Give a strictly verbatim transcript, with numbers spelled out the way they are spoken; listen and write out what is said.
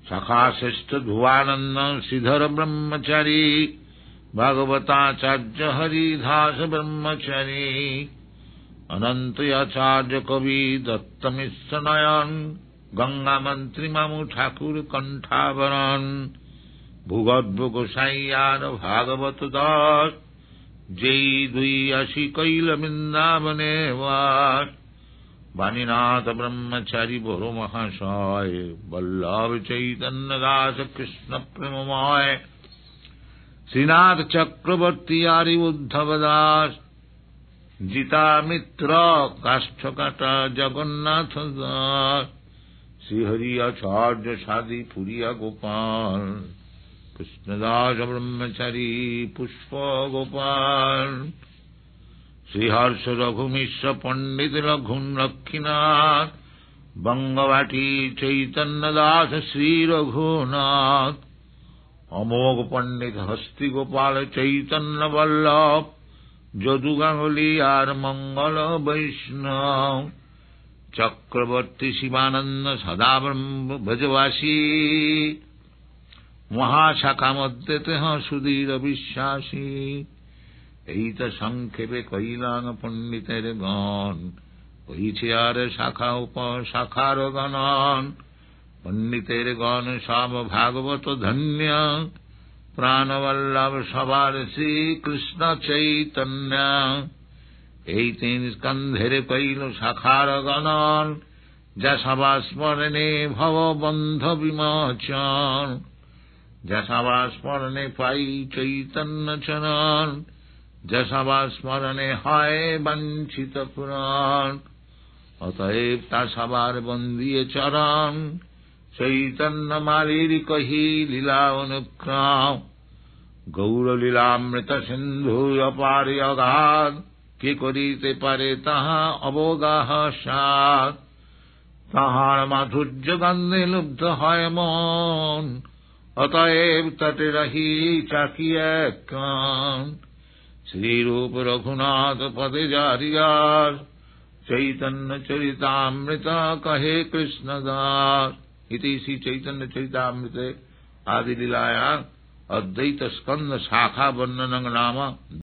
सखा श्रेष्ठ ध्रुवानंद श्रीधर ब्रह्मचारी भागवताचार्य हरिदास ब्रह्मचारी अनंत आचार्य कवि दत्त मिश्र नयन गंगा मंत्री मामू ठाकुर कंठावरण भूगर्भ गोसाइयार भागवत दास जय दुई आशी कैल वृंदावने वास वाणीनाथ ब्रह्मचारी बड़ो महाशय वल्लभ चैतन्य दास कृष्ण प्रेममय श्रीनाथ चक्रवर्ती आर्य उद्धव दास जीता मित्र काष्ठकाटा जगन्नाथ दास श्रीहरि आचार्य सादी पुरिया गोपाल कृष्णदास ब्रह्मचारी पुष्प गोपाल श्रीहर्ष रघुमिश्र पंडित रघुन लक्ष्मीनाथ बंगवाटी चैतन्य दास श्री रघुनाथ अमोघ पंडित हस्ति गोपाल चैतन्य वल्लभ जदु गांगुली आर मंगल वैष्णव चक्रवर्ती शिवानंद सदा ब्रह्म भजवासी महाशाखा मध्य तेह सुधीर বিশ্বাসী এই তো সংক্ষেপে কইলাম পণ্ডিতের গণ কইছে আর শাখা উপ শাখার গণন পণ্ডিতের গণ সব ভাগবত ধন্য প্রাণবল্লভ সবার শ্রীকৃষ্ণ চৈতন্য এই তিন স্কন্ধের কইল শাখার গণন যা সবা স্মরণে ভব বন্ধ বিমোচন যা সবা স্মরণে পাই চৈতন্য চরণ যা সবা স্মরণে হয় বাঞ্ছিত পুরাণ অতএব তা সবার বন্দিয়ে চরণ চৈতন্য মালির কহি লীলা অনুক্রম গৌর লীলামৃত সিন্ধু অপারে অগাধ কে করিতে পারে তাহা অবগাহ সাত তাহার মাধুর্য গন্ধে লুব্ধ হয় মন অতএব তটে রহি চাকিয়ে কান শ্রীরূপ রঘুনাথ পদে জারিয়ার चैतन्य चरितामृत कहे कृष्णदास इति श्री चैतन्य चरितामृते आदि लीलाया अद्वैत स्कंद शाखा वर्णन नाम